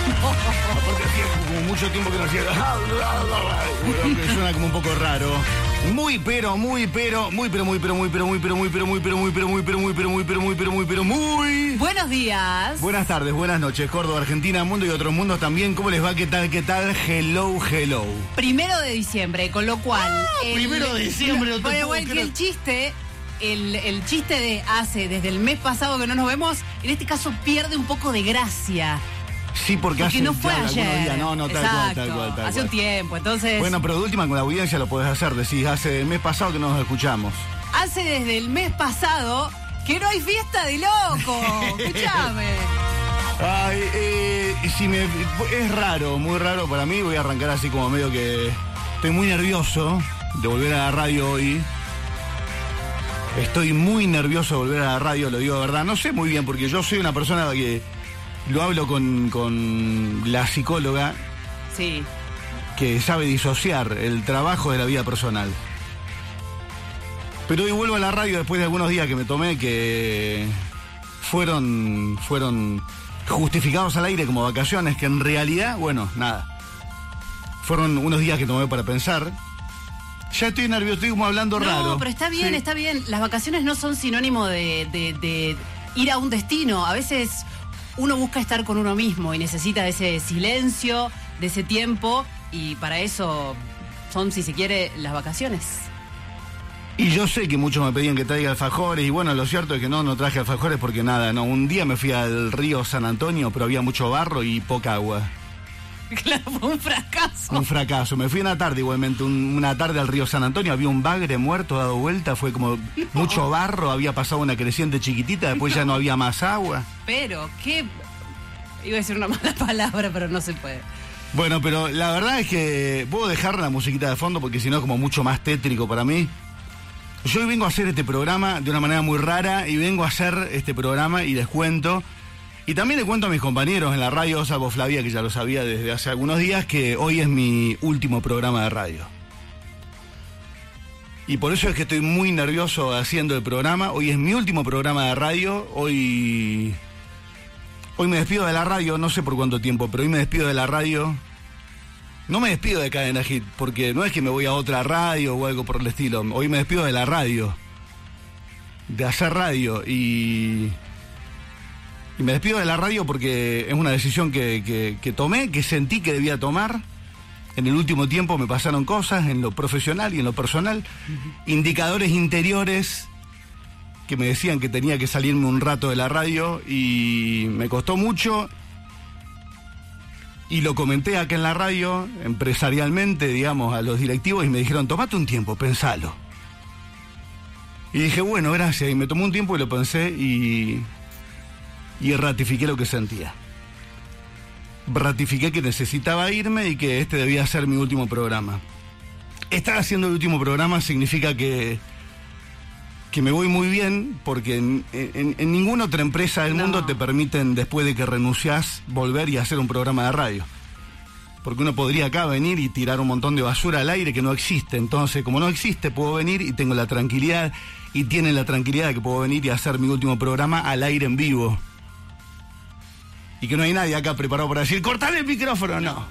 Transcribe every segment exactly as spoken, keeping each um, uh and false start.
Porque hacía como mucho tiempo que no hacía... Bueno, que suena como un poco raro. Muy pero, muy pero, muy pero, muy pero, muy pero, muy pero, muy pero, muy pero, muy pero, muy pero, muy pero, muy pero, muy pero, muy pero, muy... Buenos días. Buenas tardes, buenas noches, Córdoba, Argentina, mundo y otros mundos también. ¿Cómo les va? ¿Qué tal? ¿Qué tal? Hello, hello. Primero de diciembre, con lo cual... Ah, el, primero de diciembre. No, no bueno, igual que el chiste... El, el chiste de hace desde el mes pasado que no nos vemos, en este caso pierde un poco de gracia. Sí, porque, porque hace no fue ayer. Días. No, no, tal Exacto. cual, tal cual, tal hace cual. un tiempo, entonces... Bueno, pero de última con la audiencia lo podés hacer. Decís, hace el mes pasado que no nos escuchamos. Hace desde el mes pasado que no hay fiesta de loco. Escúchame. Ay, eh, si me, es raro, muy raro para mí. Voy a arrancar así como medio que... Estoy muy nervioso de volver a la radio hoy. Estoy muy nervioso de volver a la radio, lo digo de verdad. No sé muy bien, porque yo soy una persona que lo hablo con, con la psicóloga. Sí. Que sabe disociar el trabajo de la vida personal. Pero hoy vuelvo a la radio después de algunos días que me tomé que fueron, fueron justificados al aire como vacaciones, que en realidad, bueno, nada. Fueron unos días que tomé para pensar. Ya estoy nervioso, estoy como hablando no, raro. No, pero está bien, ¿sí? Está bien. Las vacaciones no son sinónimo de, de, de ir a un destino. A veces uno busca estar con uno mismo y necesita de ese silencio, de ese tiempo, y para eso son, si se quiere, las vacaciones. Y yo sé que muchos me pedían que traiga alfajores, y bueno, lo cierto es que no, no traje alfajores porque nada, no. Un día me fui al río San Antonio, pero había mucho barro y poca agua. Claro, fue un fracaso. Un fracaso. Me fui una tarde igualmente, un, una tarde al río San Antonio, había un bagre muerto dado vuelta, fue como no. mucho barro, había pasado una creciente chiquitita, después ya no había más agua. Pero, qué... Iba a decir una mala palabra, pero no se puede. Bueno, pero la verdad es que puedo dejar la musiquita de fondo porque si no es como mucho más tétrico para mí. Yo hoy vengo a hacer este programa de una manera muy rara y vengo a hacer este programa y les cuento... Y también le cuento a mis compañeros en la radio, salvo Flavia, que ya lo sabía desde hace algunos días, que hoy es mi último programa de radio. Y por eso es que estoy muy nervioso haciendo el programa. Hoy es mi último programa de radio. Hoy, hoy me despido de la radio, no sé por cuánto tiempo, pero hoy me despido de la radio. No me despido de Cadena Hit, porque no es que me voy a otra radio o algo por el estilo. Hoy me despido de la radio, de hacer radio y... Y me despido de la radio porque es una decisión que, que, que tomé, que sentí que debía tomar. En el último tiempo me pasaron cosas en lo profesional y en lo personal. Uh-huh. Indicadores interiores que me decían que tenía que salirme un rato de la radio y me costó mucho. Y lo comenté acá en la radio, empresarialmente, digamos, a los directivos y me dijeron, tomate un tiempo, pensalo. Y dije, bueno, gracias. Y me tomé un tiempo y lo pensé y... Y ratifiqué lo que sentía. Ratifiqué que necesitaba irme y que este debía ser mi último programa. Estar haciendo el último programa significa que, que me voy muy bien, porque en, en, en ninguna otra empresa del no. mundo te permiten, después de que renunciás, volver y hacer un programa de radio. Porque uno podría acá venir y tirar un montón de basura al aire que no existe. Entonces, como no existe, puedo venir y tengo la tranquilidad, y tienen la tranquilidad de que puedo venir y hacer mi último programa al aire en vivo. Y que no hay nadie acá preparado para decir, ¡cortale el micrófono! No.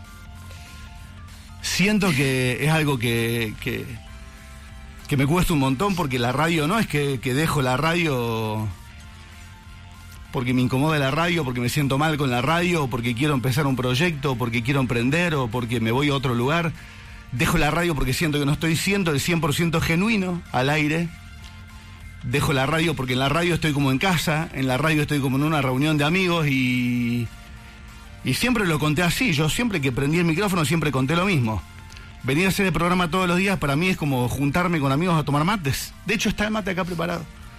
Siento que es algo que, que, que me cuesta un montón, porque la radio no es que, que dejo la radio porque me incomoda la radio, porque me siento mal con la radio, o porque quiero empezar un proyecto, o porque quiero emprender, o porque me voy a otro lugar. Dejo la radio porque siento que no estoy siendo el cien por ciento genuino al aire. Dejo la radio porque en la radio estoy como en casa, en la radio estoy como en una reunión de amigos y, y siempre lo conté así. Yo siempre que prendí el micrófono siempre conté lo mismo. Venir a hacer el programa todos los días para mí es como juntarme con amigos a tomar mates. De hecho está el mate acá preparado.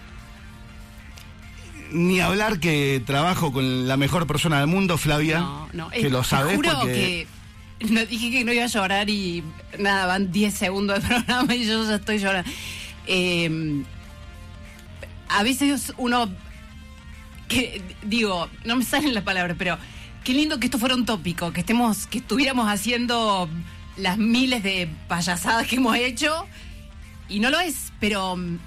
Ni hablar que trabajo con la mejor persona del mundo, Flavia, no, no. que eh, lo sabes. Te juro porque... que no, dije que no iba a llorar y nada, van diez segundos de programa y yo ya estoy llorando. Eh... A veces uno, que digo, no me salen las palabras, pero qué lindo que esto fuera un tópico, que estemos, que estuviéramos haciendo las miles de payasadas que hemos hecho, y no lo es, pero um,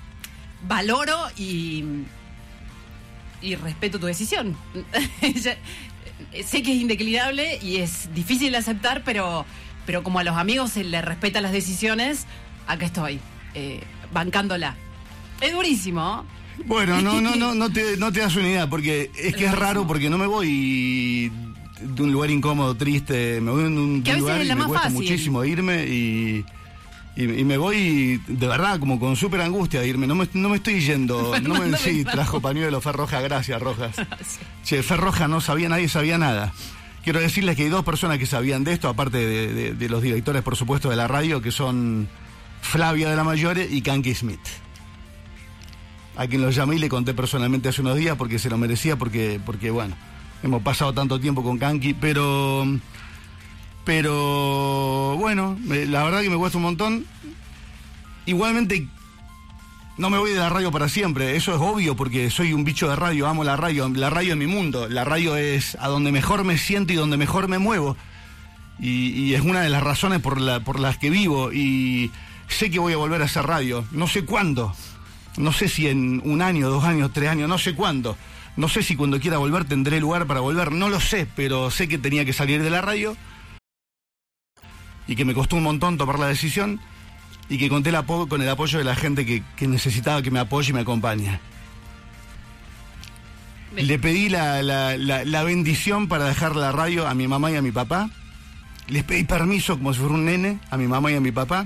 valoro y, y respeto tu decisión. sé que es indeclinable y es difícil de aceptar, pero, pero como a los amigos se les respeta las decisiones, acá estoy, eh, bancándola. Es durísimo. Bueno, no, no, no, no te, no te das una idea, porque es que es raro, porque no me voy de un lugar incómodo, triste, me voy de un, de un lugar y me cuesta fácil. muchísimo irme y, y, y me voy de verdad como con súper angustia de irme, no me, no me estoy yendo, no me, sí, trajo pañuelo Fer Rojas, gracias Rojas. Sí. Che, Fer Rojas no sabía, nadie sabía nada. Quiero decirles que hay dos personas que sabían de esto, aparte de, de, de los directores, por supuesto, de la radio, que son Flavia de la Mayore y Kanky Smith. A quien lo llamé y le conté personalmente hace unos días porque se lo merecía, porque, porque bueno, hemos pasado tanto tiempo con Kanky, pero, pero bueno, me, la verdad que me cuesta un montón. Igualmente, no me voy de la radio para siempre, eso es obvio, porque soy un bicho de radio, amo la radio, la radio es mi mundo, la radio es a donde mejor me siento y donde mejor me muevo, y, y es una de las razones por, la, por las que vivo, y sé que voy a volver a hacer radio, no sé cuándo. No sé si en un año, dos años, tres años, no sé cuándo. No sé si cuando quiera volver tendré lugar para volver, no lo sé, pero sé que tenía que salir de la radio y que me costó un montón tomar la decisión y que conté el apoyo, con el apoyo de la gente que, que necesitaba que me apoye y me acompañe. Me... Le pedí la, la, la, la bendición para dejar la radio a mi mamá y a mi papá. Les pedí permiso como si fuera un nene a mi mamá y a mi papá.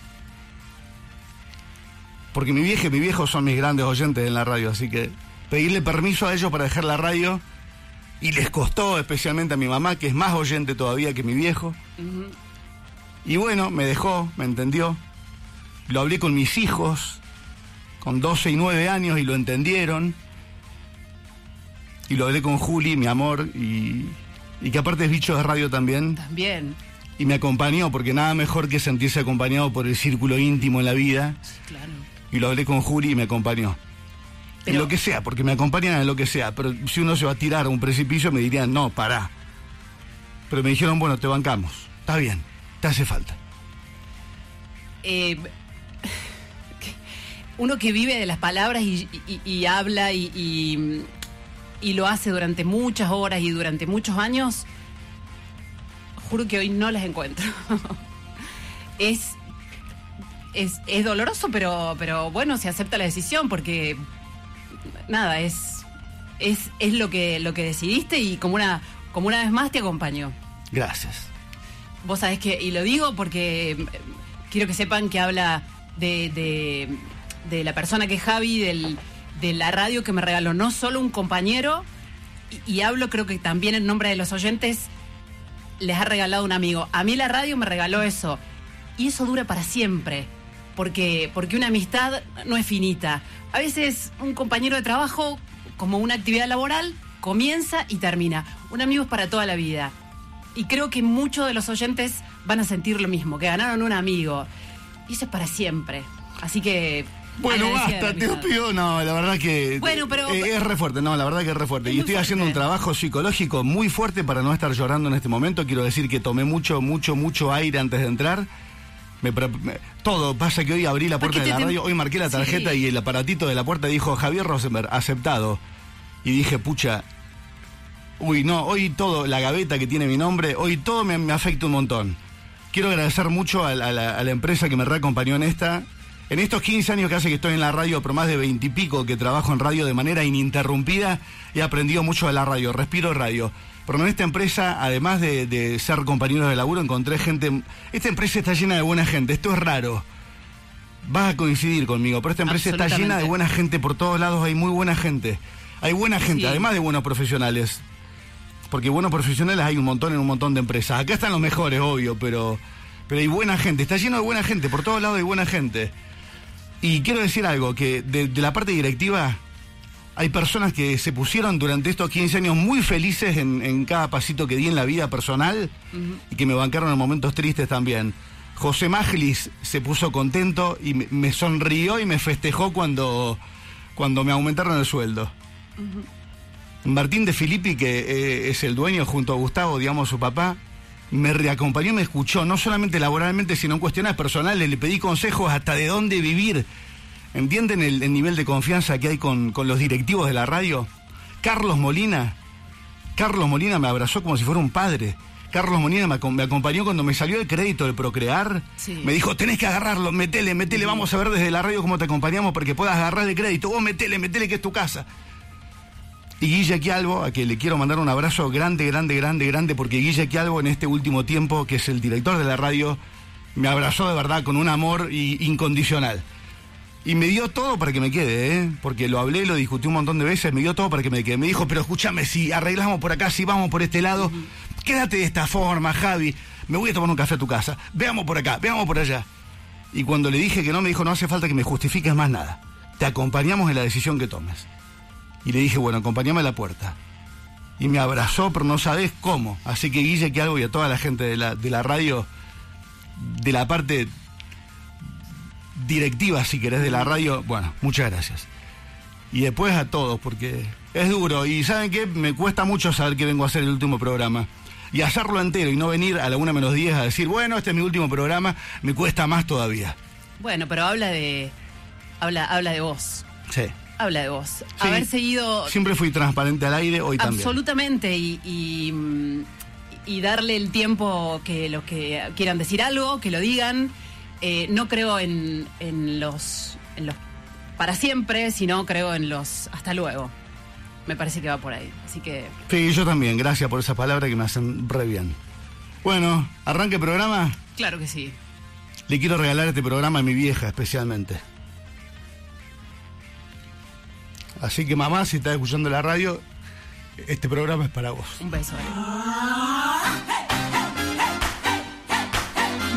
Porque mi vieja y mi viejo son mis grandes oyentes en la radio, así que pedirle permiso a ellos para dejar la radio, y les costó especialmente a mi mamá, que es más oyente todavía que mi viejo. Uh-huh. Y bueno, me dejó, me entendió. Lo hablé con mis hijos, con doce y nueve años, y lo entendieron. Y lo hablé con Juli, mi amor, y, y que aparte es bicho de radio también. También. Y me acompañó, porque nada mejor que sentirse acompañado por el círculo íntimo en la vida. Claro. Y lo hablé con Juli y me acompañó. Pero... en lo que sea, porque me acompañan en lo que sea. Pero si uno se va a tirar a un precipicio, me dirían, no, pará. Pero me dijeron, bueno, te bancamos. Está bien, te hace falta. Eh, uno que vive de las palabras y, y, y habla y, y, y lo hace durante muchas horas y durante muchos años, juro que hoy no las encuentro. es... Es, es doloroso, pero, pero bueno, se acepta la decisión, porque nada, es, es, es lo que, lo que decidiste, y como una, como una vez más te acompaño. Gracias. Vos sabés que, y lo digo porque quiero que sepan que habla de, de, de la persona que es Javi, del, de la radio que me regaló no solo un compañero, y, y hablo creo que también en nombre de los oyentes, les ha regalado un amigo. A mí la radio me regaló eso, y eso dura para siempre. Porque, porque una amistad no es finita. A veces un compañero de trabajo, como una actividad laboral, comienza y termina. Un amigo es para toda la vida. Y creo que muchos de los oyentes van a sentir lo mismo, que ganaron un amigo. Y eso es para siempre. Así que... Bueno, basta, te lo pido. No, la verdad que bueno, pero, eh, es re fuerte, no, la verdad que es re fuerte. Y estoy fuerte. haciendo un trabajo psicológico muy fuerte para no estar llorando en este momento. Quiero decir que tomé mucho, mucho, mucho aire antes de entrar. Me, me, todo pasa que hoy abrí la puerta de la radio, hoy marqué la tarjeta sí. Y el aparatito de la puerta dijo Javier Rosenberg, aceptado. Y dije, pucha, uy, no, hoy todo, la gaveta que tiene mi nombre, hoy todo me, me afecta un montón. Quiero agradecer mucho a, a, la, a la empresa que me reacompañó en esta. En estos quince años que hace que estoy en la radio, por más de veinte y pico que trabajo en radio de manera ininterrumpida, he aprendido mucho de la radio, respiro radio. Pero en esta empresa, además de, de ser compañeros de laburo, encontré gente... Esta empresa está llena de buena gente, esto es raro. Vas a coincidir conmigo, pero esta empresa está llena de buena gente, por todos lados hay muy buena gente. Hay buena gente, sí. Además de buenos profesionales. Porque buenos profesionales hay un montón en un montón de empresas. Acá están los mejores, obvio, pero, pero hay buena gente, está lleno de buena gente, por todos lados hay buena gente. Y quiero decir algo, que de, de la parte directiva... Hay personas que se pusieron durante estos quince años muy felices en, en cada pasito que di en la vida personal, uh-huh. Y que me bancaron en momentos tristes también. José Maglis se puso contento y me, me sonrió y me festejó cuando, cuando me aumentaron el sueldo. Uh-huh. Martín de Filippi, que eh, es el dueño junto a Gustavo, digamos su papá, me reacompañó y me escuchó, no solamente laboralmente, sino en cuestiones personales. Le pedí consejos hasta de dónde vivir. ¿Entienden el, el nivel de confianza que hay con, con los directivos de la radio? Carlos Molina, Carlos Molina me abrazó como si fuera un padre. Carlos Molina me, me acompañó cuando me salió el crédito del Procrear. Sí. Me dijo, tenés que agarrarlo, metele, metele, vamos a ver desde la radio cómo te acompañamos para que puedas agarrar el crédito. Vos metele, metele, que es tu casa. Y Guille Quialbo, a quien le quiero mandar un abrazo grande, grande, grande, grande, porque Guille Quialbo en este último tiempo, que es el director de la radio, me abrazó de verdad con un amor y, incondicional. Y me dio todo para que me quede, ¿eh? Porque lo hablé, lo discutí un montón de veces, me dio todo para que me quede. Me dijo, pero escúchame, si arreglamos por acá, si vamos por este lado, uh-huh. quédate de esta forma, Javi, me voy a tomar un café a tu casa, veamos por acá, veamos por allá. Y cuando le dije que no, me dijo, no hace falta que me justifiques más nada, te acompañamos en la decisión que tomes. Y le dije, bueno, acompáñame a la puerta. Y me abrazó, pero no sabés cómo. Así que Guille Quialbo y a toda la gente de la, de la radio, de la parte directiva, si querés, de la radio, bueno, muchas gracias. Y después a todos, porque es duro. Y ¿saben qué? Me cuesta mucho saber que vengo a hacer el último programa. Y hacerlo entero y no venir a la una menos diez a decir, bueno, este es mi último programa, me cuesta más todavía. Bueno, pero habla de habla, habla de vos. Sí. Habla de vos. Sí, haber seguido... Siempre fui transparente al aire, hoy también. Absolutamente, y, y, y darle el tiempo que los que quieran decir algo, que lo digan. Eh, no creo en, en, los, en los para siempre, sino creo en los hasta luego. Me parece que va por ahí, así que... Sí, yo también, gracias por esas palabras que me hacen re bien. Bueno, ¿arranque el programa? Claro que sí. Le quiero regalar este programa a mi vieja especialmente. Así que mamá, si estás escuchando la radio, este programa es para vos. Un beso. ¿eh?